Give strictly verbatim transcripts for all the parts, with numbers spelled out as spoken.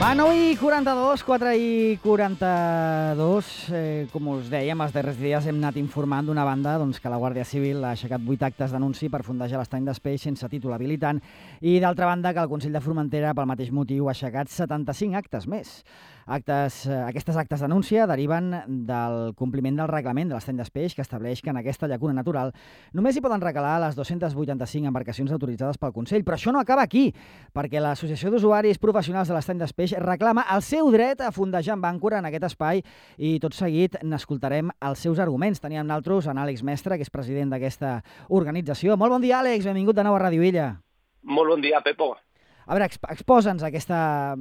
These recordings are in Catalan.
Va, nou i quaranta-dos, quatre i quaranta-dos. Eh, com us dèiem, els darrers dies hem anat informant d'una banda doncs, que la Guàrdia Civil ha aixecat vuit actes d'anunci per fondejar l'estany d'Espeix sense títol habilitant i, d'altra banda, que el Consell de Formentera, pel mateix motiu, ha aixecat setanta-cinc actes més. Actes, eh, aquestes actes d'anúncia deriven del compliment del reglament de l'estany d'Espeix, que estableix que en aquesta llacuna natural només hi poden recalar les dues-centes vuitanta-cinc embarcacions autoritzades pel Consell. Però això no acaba aquí, perquè l'Associació d'Usuaris Professionals de l'Estany d'Espeix reclama el seu dret a fondejar amb àncora en aquest espai i tot seguit n'escoltarem els seus arguments. Teníem nosaltres en Àlex Mestre, que és president d'aquesta organització. Molt bon dia, Àlex, benvingut de nou a Ràdio Illa. Molt bon dia, Pepo. A veure, exposa'ns aquesta,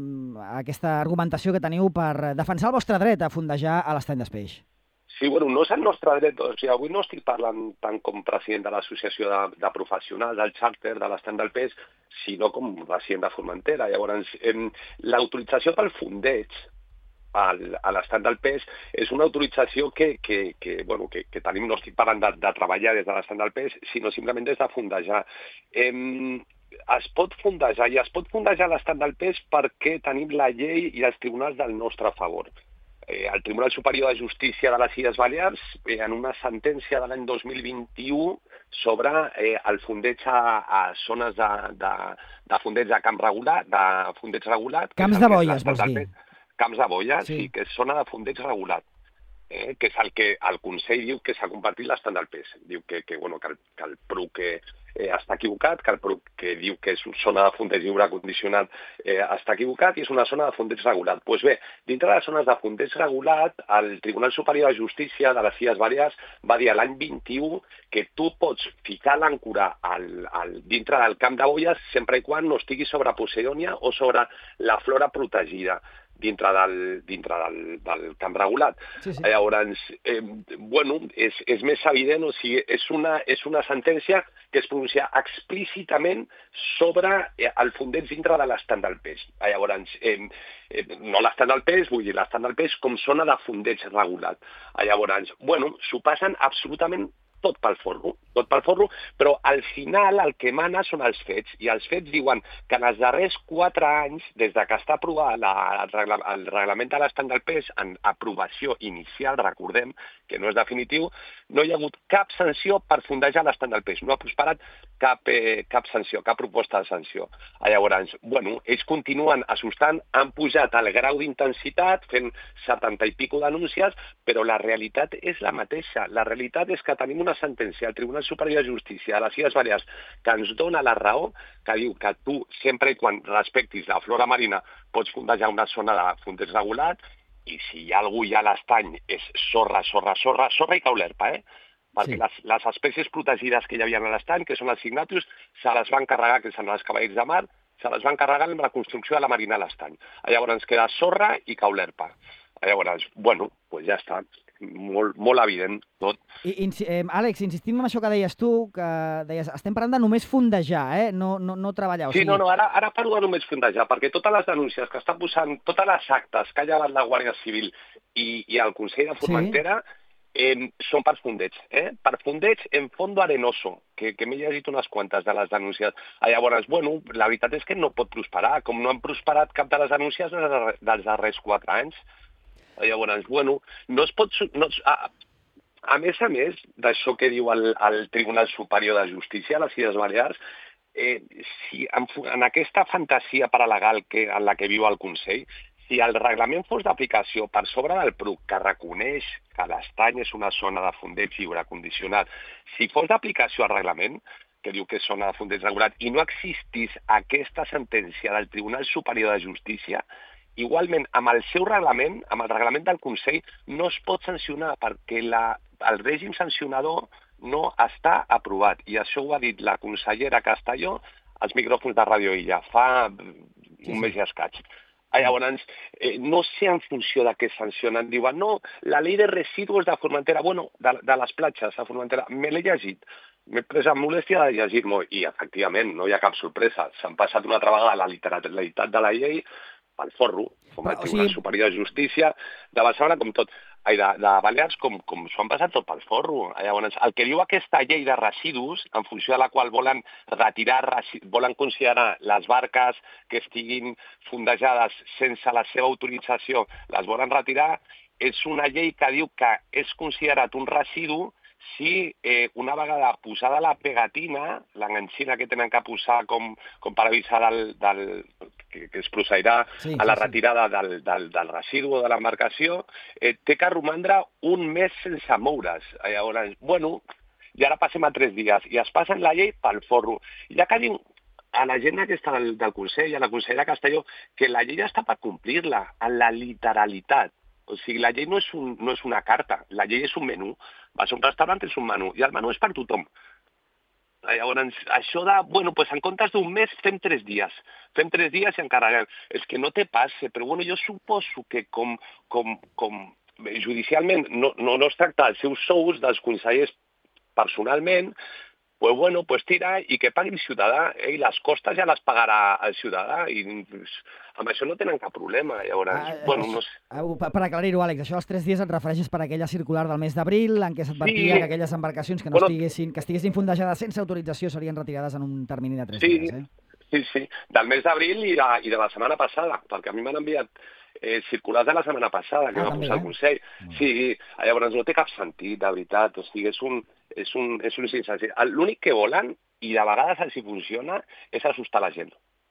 aquesta argumentació que teniu per defensar el vostre dret a fondejar a l'Estany d'Espeix. Sí, bueno, no és el nostre dret. O sigui, avui no estic parlant tant com president de l'Associació de, de Professionals, del xàrter de l'Estany del Peix, sinó com resident de Formentera. Llavors, eh, l'autorització pel fondeig al, a l'Estany del Peix és una autorització que, que, que, bueno, que, que tenim, no estic parlant de, de treballar des de l'Estany del Peix, sinó simplement des de fondejar. Eh, es pot fondejar, i es pot fondejar l'Estany del Peix perquè tenim la llei i els tribunals del nostre favor. Eh, el Tribunal Superior de Justícia de les Illes Balears, eh, en una sentència de l'any dos mil vint-i-u sobre eh, el fondeig a, a zones de, de, de fondeig de camp regulat, de fondeig regulat... Camps de boies, vols dir? Camps de boies, sí, sí, que és zona de fondeig regulat. Eh, que és el que el Consell diu que s'ha compartit l'Estany del Peix. Diu que, que, bueno, que, el, que el P R U que eh, està equivocat, que el P R U que diu que és una zona de fondeig lliure condicionat eh, està equivocat i és una zona de fondeig regulat. Doncs pues bé, dintre de les zones de fondeig regulat, el Tribunal Superior de Justícia de les Illes Balears va dir l'any vint-i-u que tu pots ficar l'àncora al, al, dintre del camp de boies sempre i quan no estigui sobre Posidònia o sobre la flora protegida dintre del, dintre del, del camp regulat. Sí, sí. Llavors, eh, bueno, és, és més evident, o sigui, és una, és una sentència que es pronuncia explícitament sobre eh, el fondeig dintre de l'Estany del Peix. Llavors, eh, eh, no l'Estany del Peix, vull dir l'Estany del Peix com zona de fondeig regulat. Llavors, bueno, s'ho passen absolutament tot pel forro, tot pel forro, però al final el que mana són els fets, i els fets diuen que en els darrers quatre anys, des de que està aprovat la, el, regla, el reglament de l'Estany del Peix en aprovació inicial, recordem que no és definitiu, no hi ha hagut cap sanció per fondejar l'Estany del Peix, no ha prosperat cap, eh, cap sanció, cap proposta de sanció. Llavors, bueno, ells continuen assustant, han pujat el grau d'intensitat, fent setanta i pico denúncies, però la realitat és la mateixa. La realitat és que tenim una sentència al Tribunal Superior de Justícia de les Illes Balears que ens dona la raó, que diu que tu, sempre i quan respectis la flora marina, pots fondejar una zona de fondeig regulat, i si hi ha algú ja a l'estany és sorra, sorra, sorra, sorra i caulerpa, eh? Perquè sí. les, les espècies protegides que hi havia a l'estany, que són els signatus, se les van carregar, que són els cavalls de mar, se les van carregar amb la construcció de la marina a l'estany. Llavors ens queda sorra i caulerpa. Llavors, bueno, doncs ja està. Molt, molt evident tot. I, eh, Àlex, insistim en això que deies tu, que deies, estem parlant de només fondejar, eh? no, no, no treballar. O sí, sigui... no, no, ara, ara parlo de només fondejar, perquè totes les denúncies que està posant, totes les actes que ha llevat la Guàrdia Civil i, i el Consell de Formentera sí. eh, són per fondeig. Eh? Per fondeig en fondo arenoso, que, que m'he llegit unes quantes de les denúncies. Llavors, bueno, la veritat és que no pot prosperar, com no han prosperat cap de les denúncies dels darrers quatre anys. Llavors, bueno, no es pot... No es, a, a més a més d'això que diu el, el Tribunal Superior de Justícia a les Illes Balears, eh, si en, en aquesta fantasia paralegal que, en la que viu el Consell, si el reglament fos d'aplicació per sobre del P R U, que reconeix que l'estany és una zona de fondeig lliure condicionat, si fos d'aplicació al reglament, que diu que és zona de fondeig regulat, i no existís aquesta sentència del Tribunal Superior de Justícia, igualment, amb el seu reglament, amb el reglament del Consell, no es pot sancionar perquè la, el règim sancionador no està aprovat. I això ho ha dit la consellera Castelló als micròfons de Ràdio Illa fa un sí, mes i escaig. Llavors, eh, no sé en funció de què sancionen. Diuen, no, la llei de residus de Formentera, bueno, de, de les platges de Formentera, me l'he llegit. M'he pres amb molèstia de llegir-m'ho i, efectivament, no hi ha cap sorpresa. S'han passat una altra vegada la literalitat de la llei pel forro, com com el Tribunal Superior de Justícia de Barcelona, com tot. Ai, de, de Balears, com, com s'ho han passat tot pel forro. Llavors, el que diu aquesta llei de residus, en funció de la qual volen retirar, volen considerar les barques que estiguin fondejades sense la seva autorització, les volen retirar, és una llei que diu que és considerat un residu si eh, una vegada posada la pegatina, l'enganxina que tenen que posar com, com per avisar del, del, que, que es procedirà sí, a la sí, retirada sí. Del, del, del residu o de l'embarcació, eh, té que romandre un mes sense moure's. Llavors, bueno, i ara passem a tres dies, i es passen la llei pel forro. Ja que diu a la gent aquesta del, del Consell, a la consellera Castelló, que la llei està per complir-la, en la literalitat. O sigui, la llei no és, un, no és una carta, la llei és un menú. Vas a un restaurant, és un menú, i el menú és per tothom. Llavors, això de, bueno, pues en comptes d'un mes fem tres dies. Fem tres dies i encarreguem. És que no té passe, però bueno, jo suposo que com, com, com judicialment no, no, no es tracta dels seus sous, dels consellers personalment, pues bueno, pues tira i que pagui el ciutadà, eh? I les costes ja les pagarà el ciutadà, i pues, amb això no tenen cap problema. Llavors, ah, bueno, no sé. Per aclarir-ho, Àlex, això dels tres dies et refereixes per aquella circular del mes d'abril en què s'advertia sí. que aquelles embarcacions que no bueno, estiguessin, que estiguessin fondejades sense autorització serien retirades en un termini de tres sí, dies. Eh? Sí, sí, del mes d'abril i, de, i de la setmana passada, perquè a mi m'han enviat eh, circulars de la setmana passada, que ah, va posar el Consell. Eh? Sí, llavors no té cap sentit, de veritat, o sigui, és un... És un, és un sensació. L'únic que volen, i de vegades els hi funciona, és assustar la gent.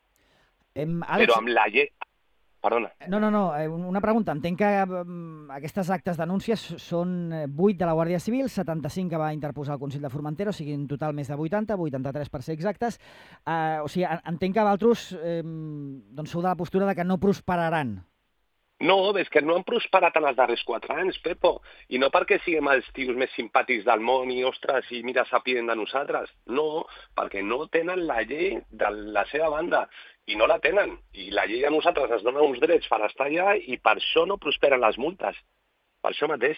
Em, Àlex... Però amb la llei... Perdona. No, no, no, una pregunta. Entenc que um, aquestes actes denúncies són vuit de la Guàrdia Civil, setanta-cinc que va interposar el Consell de Formentera, o sigui, en total més de vuitanta, vuitanta-tres per ser exactes. Uh, o sigui, entenc que vosaltres eh, doncs sou de la postura de que no prosperaran. No, és que no han prosperat en els darrers quatre anys, Pepo, i no perquè siguem els tios més simpàtics del món i, ostres, i mira, sàpiguen de nosaltres. No, perquè no tenen la llei de la seva banda, i no la tenen. I la llei a nosaltres ens dona uns drets per estar allà i per això no prosperen les multes. Per això mateix.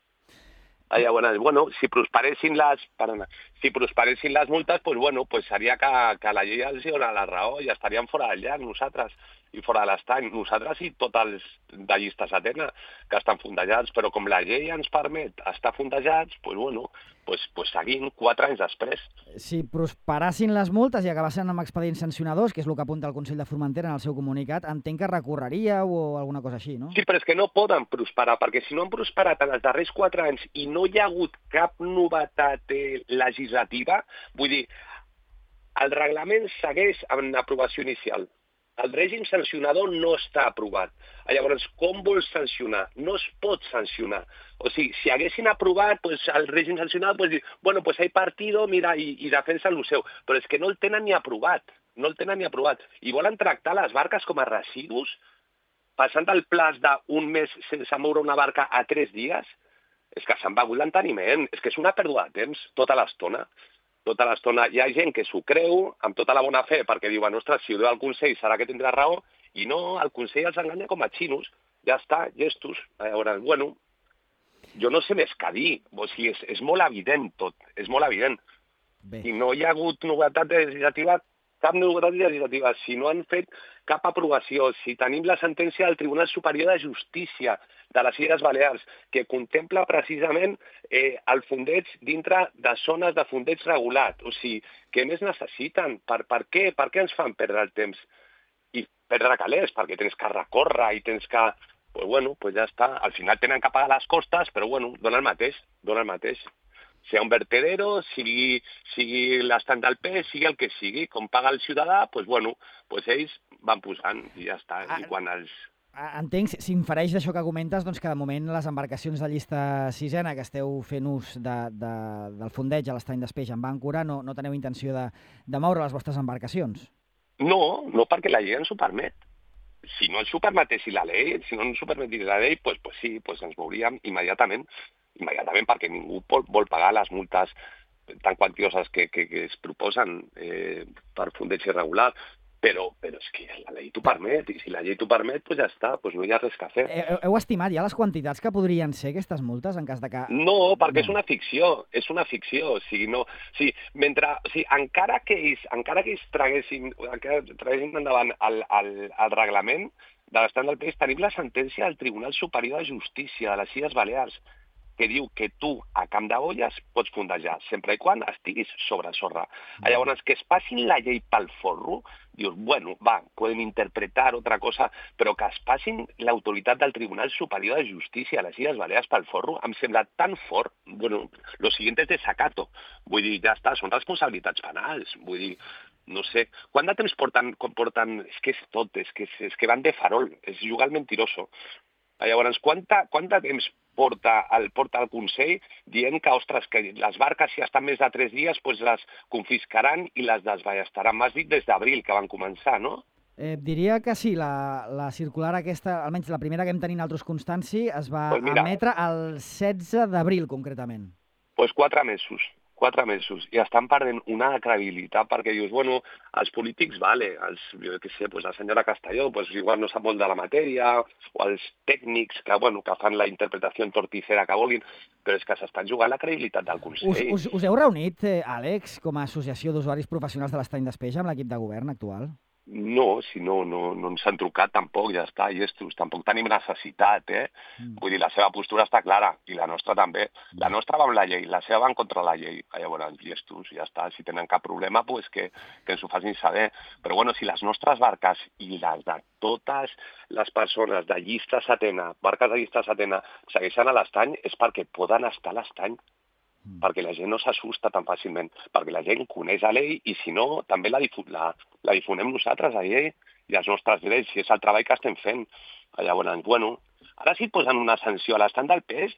Llavors, bueno, si prosperessin les, perdona, si prosperessin les multes, pues, bueno, pues seria que, que la llei els dona la raó i estaríem fora del llac nosaltres i fora de l'estany. Nosaltres i tots els de llistes Atena que estan fondejats, però com la llei ens permet estar fondejats, pues, bueno, pues, pues seguim quatre anys després. Si prosperassin les multes i acabassin amb expedients sancionadors, que és el que apunta el Consell de Formentera en el seu comunicat, entenc que recorreríeu o alguna cosa així, no? Sí, però és que no poden prosperar, perquè si no han prosperat en els darrers quatre anys i no hi ha hagut cap novetat legislativa, vull dir, el reglament segueix en aprovació inicial. El règim sancionador no està aprovat. Llavors, com vols sancionar? No es pot sancionar. O sigui, si haguessin aprovat pues, el règim sancionador, pues, dir, bueno, pues hay partido, mira, i, i defensen el seu. Però és que no el tenen ni aprovat. No el tenen ni aprovat. I volen tractar les barques com a residus, passant el plaç d'un mes sense moure una barca a tres dies. És que se'n va hagut l'enteniment. És que és una pèrdua de temps tota l'estona. Tota l'estona hi ha gent que s'ho creu amb tota la bona fe perquè diuen, ostres, si ho diu el Consell serà que tindrà raó, i no, el Consell els enganya com a xinos, ja està, gestos. Llavors, bueno, jo no sé més què dir, o sigui, és, és molt evident tot, és molt evident. Bé. I no hi ha hagut novetat legislativa, cap novetat legislativa, si no han fet cap aprovació, si tenim la sentència del Tribunal Superior de Justícia de les Illes Balears, que contempla precisament eh, el fondeig dintre de zones de fondeig regulat. O sigui, què més necessiten? Per, per què? Per què ens fan perdre el temps? I perdre calés, perquè tens que recórrer i tens que... Pues bueno, pues ja està. Al final tenen que pagar les costes, però bueno, dona el mateix, dona el mateix. Si hi ha un vertedero, sigui, sigui l'estand del pes, sigui el que sigui, com paga el ciutadà, pues bueno, pues ells van posant i ja està. I quan els... Entenc, s'infereix d'això que comentes, doncs que de moment les embarcacions de llista sisena que esteu fent ús de, de, del fondeig a l'estany d'Espeix en Bàncora no, no teniu intenció de, de moure les vostres embarcacions. No, no perquè la llei ens ho permet. Si no ens ho permetessi la llei, si no ens ho permetessi la llei, pues, pues sí, pues ens mouríem immediatament, immediatament perquè ningú vol, vol pagar les multes tan quantioses que, que, que es proposen eh, per fondeig irregular. Però, però és que la llei t'ho permet, i si la llei t'ho permet, doncs ja està, doncs no hi ha res que fer. Heu, heu estimat ja les quantitats que podrien ser aquestes multes en cas de que... No, perquè no. És una ficció, és una ficció, o sigui, no... O sigui, mentre, o sigui, encara que ells, encara que ells traguessin, encara traguessin endavant el, el, el reglament, de l'estat del país tenim la sentència del Tribunal Superior de Justícia de les Illes Balears, que diu que tu, a Camp d'Olles, pots fondejar, sempre i quan estiguis sobre sorra. Mm. Llavors, que es passin la llei pel forro, dius, bueno, va, podem interpretar otra cosa, però que es passin l'autoritat del Tribunal Superior de Justícia a les Illes Balears pel forro, em sembla tan fort. Bueno, lo siguiente es desacato. Vull dir, ja està, són responsabilitats penals. Vull dir, no sé, quant de temps porten, porten... És que és tot, és que, és que van de farol, és jugar al mentiroso. Llavors, quanta, quant de temps porta el, porta el Consell dient que, ostres, que les barques, si estan més de tres dies, pues les confiscaran i les desballestaran. M'has dit des d'abril que van començar, no? Eh, diria que sí, la, la circular aquesta, almenys la primera que hem tenint altres constanci, es va pues mira, emetre el setze d'abril, concretament. Doncs pues quatre mesos. quatre mesos, i estan perdent una credibilitat perquè dius, bueno, els polítics, vale, els, jo què sé, pues la senyora Castelló, pues igual no sap molt de la matèria, o els tècnics que, bueno, que fan la interpretació torticera que vulguin, però és que s'estan jugant la credibilitat del Consell. Us, us, us heu reunit, eh, Àlex, com a associació d'usuaris professionals de l'estany d'Espeja amb l'equip de govern actual? No, si no, no, no ens han trucat tampoc, ja està, i estos, tampoc tenim necessitat, eh? Mm. Vull dir, la seva postura està clara, i la nostra també. La nostra va amb la llei, la seva va en contra la llei. Llavors, i estos, ja està, si tenen cap problema, pues que, que ens ho facin saber. Però bueno, si les nostres barques i les de totes les persones de llista setena, barques de llista setena, segueixen a l'estany, és perquè poden estar a l'estany. Mm. Perquè la gent no s'assusta tan fàcilment, perquè la gent coneix la llei i si no, també la, difu la, la difonem nosaltres, la llei, i els nostres drets, i és el treball que estem fent. Llavors, bueno, ara sí posen una sanció a l'estat del pes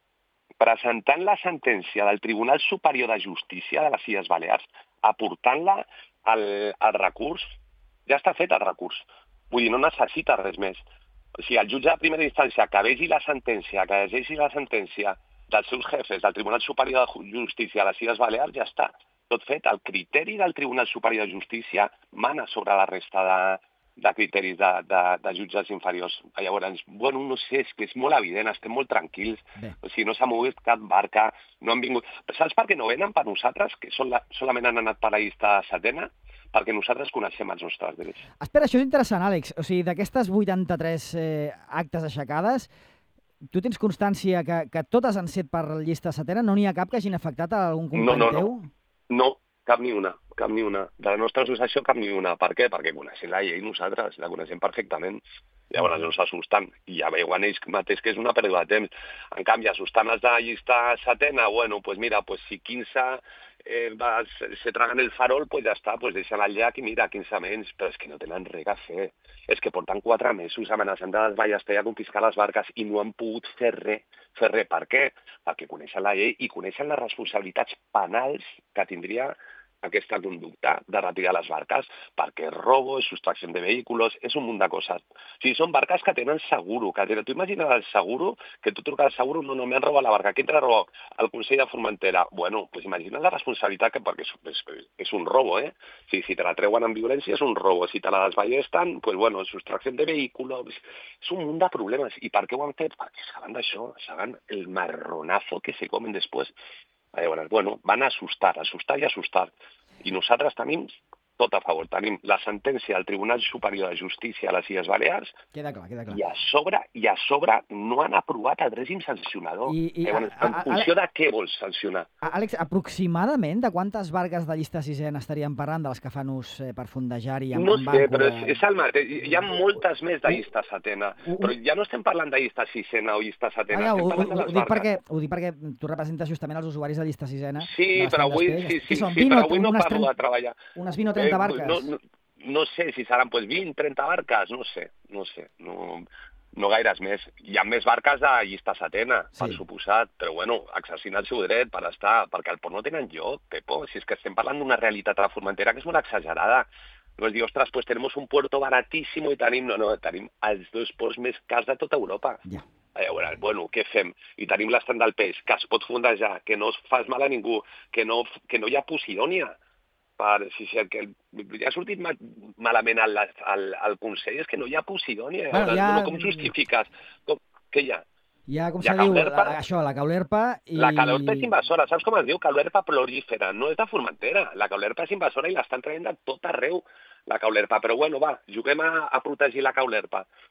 presentant la sentència del Tribunal Superior de Justícia de les Illes Balears, aportant-la al, al recurs, ja està fet el recurs, vull dir, no necessita res més. O sigui, el jutge de primera instància que vegi la sentència, que llegeixi la sentència dels seus jefes del Tribunal Superior de Justícia a les Illes Balears, ja està. Tot fet, el criteri del Tribunal Superior de Justícia mana sobre la resta de, de criteris de, de, de jutges inferiors. Llavors, bueno, no sé, és que és molt evident, estem molt tranquils. Bé. O sigui, no s'ha mogut cap barca, no han vingut... Saps per què no venen per nosaltres, que sol, solament han anat per la llista setena? Perquè nosaltres coneixem els nostres drets. Espera, això és interessant, Àlex. O sigui, d'aquestes vuitanta-tres eh, actes aixecades, tu tens constància que, que totes han set per llista setena? No n'hi ha cap que hagin afectat a algun company no, no, teu? No, no, cap ni una, cap ni una. De la nostra associació cap ni una. Per què? Perquè coneixem la llei nosaltres, la coneixem perfectament. Llavors no s'assusten i ja veuen ells mateix que és una pèrdua de temps. En canvi, assustant els de la llista setena, bueno, pues mira, pues si quinze eh, va, se, se traguen el farol, pues ja està, pues deixen el llac i mira, quinze menys, però és que no tenen res a fer. És que porten quatre mesos amenaçant de desballestar i a confiscar les barques i no han pogut fer res. Fer res. Per què? Perquè coneixen la llei i coneixen les responsabilitats penals que tindria aquesta conducta de retirar les barques, perquè és robo, és sustracció de vehicles, és un munt de coses. O sigui, són barques que tenen seguro, que tenen... Tu imagines el seguro, que tu truques al seguro, no, no, m'han robat la barca. Qui t'ha robat? El Consell de Formentera. Bueno, pues imagina la responsabilitat, que perquè és, és, és un robo, eh? O sigui, si te la treuen amb violència és un robo, si te la desballesten, pues bueno, sustracció de vehicles... És un munt de problemes. I per què ho han fet? Perquè saben d'això, saben el marronazo que se comen després. Llavors, bueno, van a assustar, assustar i assustar. I nosaltres tenim tot a favor. Tenim la sentència del Tribunal Superior de Justícia a les Illes Balears. Queda clar, queda clar. I a sobre, i a sobre no han aprovat el règim sancionador. I, i, Llavors, a, a, en funció a, de què vols sancionar? Àlex, aproximadament de quantes barques de llista sisena estaríem parlant de les que fan ús eh, per fondejar-hi amb, no amb sé, banco? Però és, és el mateix. Hi ha moltes més de llista setena. Uh, uh, però ja no estem parlant de llista sisena o llista setena. Ah, ja, ho, estem ho, ho, dic perquè, ho dic perquè tu representes justament els usuaris de llista sisena. Sí, però avui, sí, sí, sí, però avui no parlo de treballar. Unes vint o trenta barques? Eh, no, no, no sé si seran pues, vint, trenta barques, no sé, no sé, no, no gaires més. Hi ha més barques de llista setena, sí, per suposat, però bueno, exercint el seu dret per estar, perquè el port no tenen lloc, Pepo, si és que estem parlant d'una realitat a la Formentera que és molt exagerada. No es diu, ostres, pues tenemos un puerto baratísimo i tenim, no, no, tenim els dos ports més cars de tota Europa. Ja. Llavors, bueno, què fem? I tenim l'estand del peix, que es pot fondejar, que no es fas mal a ningú, que no, que no hi ha Posidònia. Per, si, si el que ja ha sortit mal, malament al, al, al Consell és que no hi ha Posidònia. Bueno, ja... no, com justifiques? Com, què hi ha? Hi ha, com se diu, això, la caulerpa i... La caulerpa és invasora. Saps com es diu? Caulerpa prolífera. No és de Formentera. La caulerpa és invasora i l'estan traient de tot arreu, la caulerpa. Però bueno, va, juguem a, a protegir la caulerpa.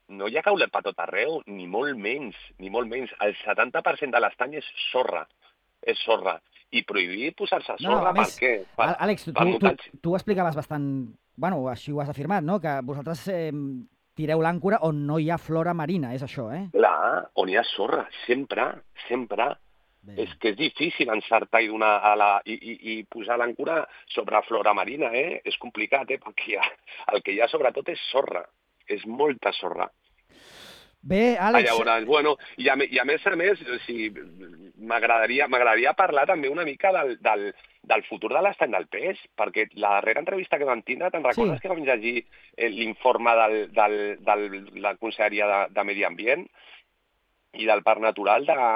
no hi ha caulet per tot arreu, ni molt menys, ni molt menys. El setanta per cent de l'estany és sorra, és sorra. I prohibir posar-se No, no, sorra, a més, per què? Per, Àlex, tu, per tu, muntatge. tu, tu ho explicaves bastant... Bueno, així ho has afirmat, no? Que vosaltres eh, tireu l'àncora on no hi ha flora marina, és això, eh? Clar, on hi ha sorra, sempre, sempre. Bé. És que és difícil encertar i, donar a la, i, i, i posar l'àncora sobre flora marina, eh? És complicat, eh? Perquè hi ha, el que hi ha sobretot és sorra, és molta sorra. Bé, Àlex... Ah, llavors, bueno, i a, i a més a més, o sigui, m'agradaria m'agradaria parlar també una mica del, del, del futur de l'estany del peix, perquè la darrera entrevista que vam tindre, te'n recordes Sí. que vam llegir l'informe del, del, del, la Conselleria de, de Medi Ambient i del Parc Natural de,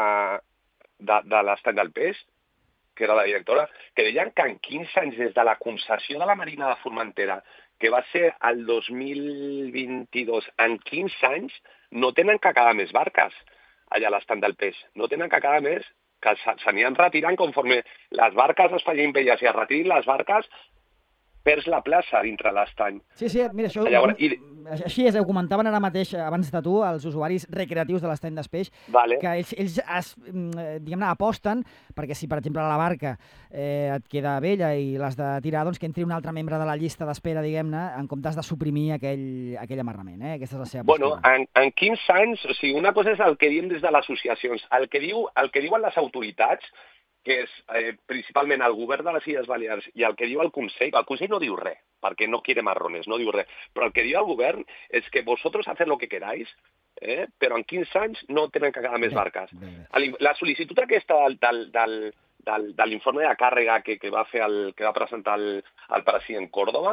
de, de l'estany del peix, que era la directora, que deien que en quinze anys des de la concessió de la Marina de Formentera, que va ser el dos mil vint-i-dos, en quinze anys no tenen que quedar més barques allà a l'estany del peix. No tenen que quedar més, que s'anien retirant conforme les barques es facin velles i es retirin les barques, perds la plaça dintre l'estany. Sí, sí, mira, això, Llavors, i... així és, ho comentaven ara mateix, abans de tu, els usuaris recreatius de l'estany d'Espeix, Vale. que ells, ells es, diguem-ne, aposten perquè si, per exemple, la barca eh, et queda vella i l'has de tirar, doncs que entri un altre membre de la llista d'espera, diguem-ne, en comptes de suprimir aquell, aquell amarrament, eh? Aquesta és la seva bueno, postura. en, en quinze anys, o sigui, una cosa és el que diem des de les associacions, el que, diu, el que diuen les autoritats, que és eh, principalment el govern de les Illes Balears i el que diu el Consell, el Consell no diu res, perquè no quiere marrones, no diu res, però el que diu el govern és que vosotros haced lo que queráis, eh, però en quinze anys no tenen que quedar més Bé, barques. bé, bé. La sol·licitud aquesta del, del, del, del, de l'informe de càrrega que, que va fer el, que va presentar el, el president Córdoba,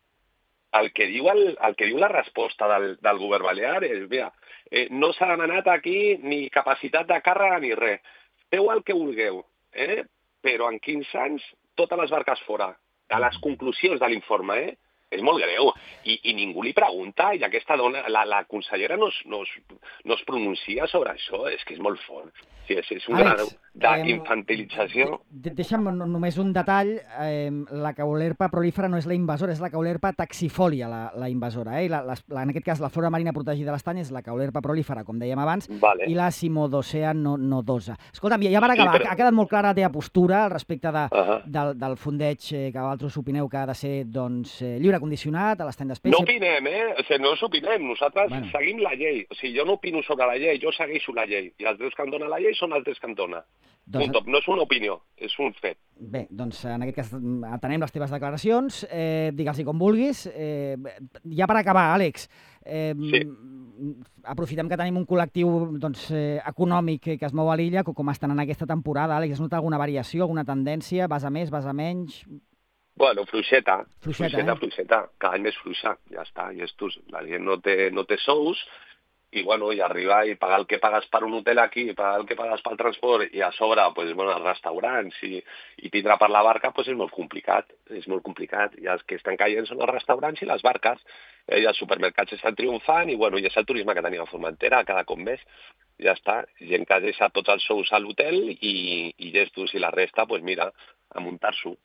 el que diu, el, el que diu la resposta del, del govern balear és, mira, eh, no s'ha demanat aquí ni capacitat de càrrega ni res. Feu el que vulgueu, eh? Però en quinze anys totes les barques fora. A les conclusions de l'informe, eh? És molt greu. I, i ningú li pregunta, i aquesta dona, la, la consellera no es, no, es, no es pronuncia sobre això, és que és molt fort. Sí, és, és un Àlex, grau d'infantilització. De, deixa'm només un detall, eh, la caulerpa prolífera no és la invasora, és la caulerpa taxifòlia, la, la invasora, eh? I la, la, en aquest cas la flora marina protegida de l'estany és la caulerpa prolífera, com dèiem abans, Vale. i la simodocea no, nodosa. Escolta'm, ja per acabar, Sí, però... ha quedat molt clara la teva postura al respecte de, uh -huh. del, del fondeig eh, que vosaltres opineu que ha de ser doncs, eh, lliure condicionat a l'estany d'espècie. No opinem, eh? O sigui, no opinem. Nosaltres Bueno. seguim la llei. O sigui, jo no opino sobre la llei, jo segueixo la llei. I els drets que em dona la llei són els drets que em dona. Doncs... Punto. No és una opinió, és un fet. Bé, doncs en aquest cas atenem les teves declaracions, eh, digues-hi com vulguis. Eh, ja per acabar, Àlex, eh, Sí. aprofitem que tenim un col·lectiu doncs, eh, econòmic que es mou a l'illa, com estan en aquesta temporada. Àlex, has notat alguna variació, alguna tendència? Vas a més, vas a menys? Bueno, fluixeta, Fluixeta, fluixeta, eh? fluixeta. Cada any més fluixa, ja està. I esto, la gent no té, no té sous, i bueno, i arribar i pagar el que pagues per un hotel aquí, pagar el que pagues pel transport, i a sobre, pues, bueno, els restaurants, i, i tindrà per la barca, pues, és molt complicat, és molt complicat. I els que estan caient són els restaurants i les barques, eh, i els supermercats estan triomfant, i bueno, i és el turisme que tenim a Formentera, cada cop més, ja està. Gent que ha deixat tots els sous a l'hotel, i, i gestos, i la resta, pues mira, a muntar-s'ho.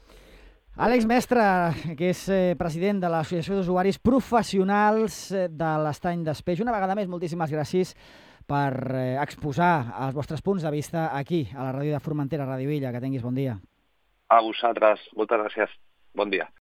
Àlex Mestre, que és eh, president de l'Associació d'Usuaris Professionals de l'Estany d'Espeix. Una vegada més, moltíssimes gràcies per eh, exposar els vostres punts de vista aquí, a la ràdio de Formentera, Ràdio Illa. Que tinguis bon dia. A vosaltres, moltes gràcies. Bon dia.